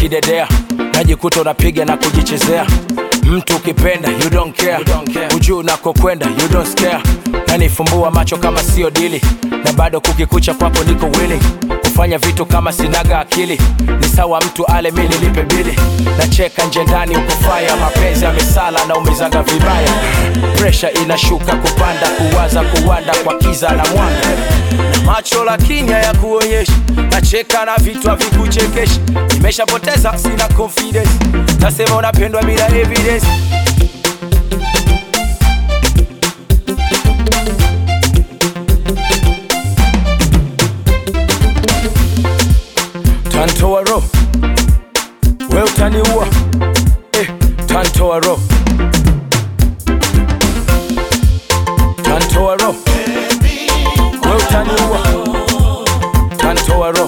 kidedea, najikuta unapiga na kujichezea. Mtu ukipenda you don't care, ujuu unakokwenda you don't scare. Nanifumbua macho kama sio dili, na bado kukikucha kwako niko willing kufanya vitu kama sinaga akili. Ni sawa mtu ale mimi nilipe bili, nacheka nje ndani ukufaya. Mapenzi ya misala na umizaga vibaya, pressure inashuka kupanda, kuwaza kuwanda kwa kiza na mwanga. Macho lakini haya kuonyesha, nacheka na vitu havikuchekeshi. Nimeshapoteza sina confidence, nasema unapendwa bila evidence. Tantoa roho, wewe utaniua. Tantoa roho, tantoa roho, wewe utaniua. Tantoa roho,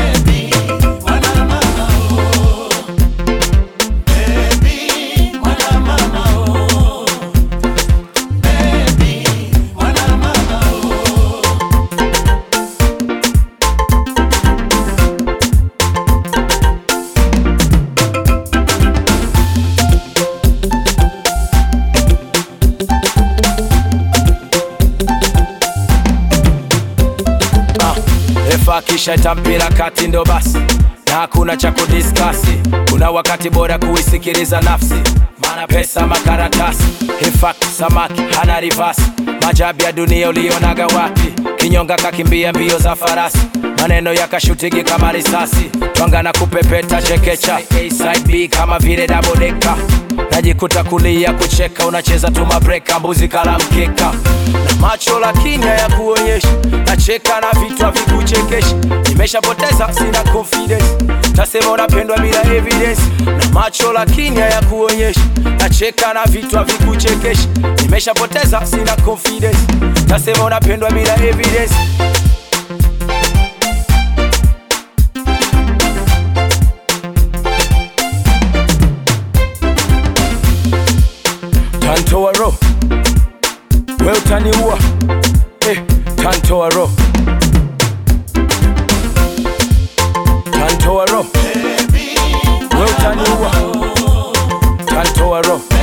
kisha itampira kati ndo basi, na hakuna cha kudiskasi. Kuna wakati bora kuisikiliza nafsi, maana pesa makaratasi. In fact samaki hana reverse, majabu ya dunia ulionaga wapi? Kinyonga kakimbia mbio za farasi, maneno yakashutigi kama risasi. Twanga na kupepeta chekecha, A side B kama vile double decker. Najikuta kulia kucheka, unacheza tu mabreka, mbuzi kala mkeka. Na macho lakini haya kuonyesha, nacheka na vitu havikuchekeshi. Nimeshapoteza sina confidence, nasema unapendwa bila evidence. Na macho lakini haya kuonyesha, nacheka na vitu havikuchekeshi. Nimeshapoteza sina confidence, nasema unapendwa bila evidence. Tantoa roho, wewe utaniua. Tantoa roho, tantoa roho, wewe utaniua. Tantoa roho.